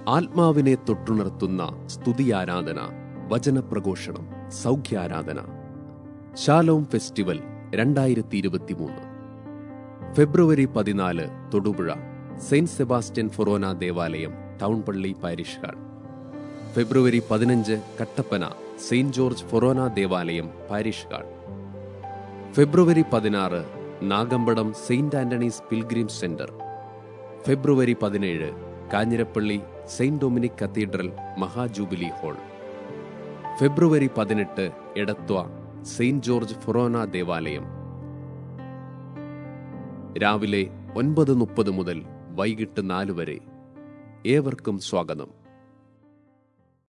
ആത്മാവിനെ തൊട്ടുണർത്തുന്ന സ്തുതിയാരാധന, വചനപ്രഘോഷണം, സൗഖ്യാരാധന. Shalom festival 2023 February 14 Thodupuzha saint Sebastian forane ദേവാലയം, ടൗൺ പള്ളി parish hall. February 15 Kattappana saint George forane ദേവാലയം, parish hall. February 16 Nagampadam saint Antony's pilgrim centre. February 17 Kanjirappally saint Dominic cathedral മഹാജൂബിലി hall. February 18 Edathua saint George forane ദേവാലയം. രാവിലെ 9:30 മുതൽ വൈകിട്ട് 4 വരെ. ഏവർക്കും സ്വാഗതം.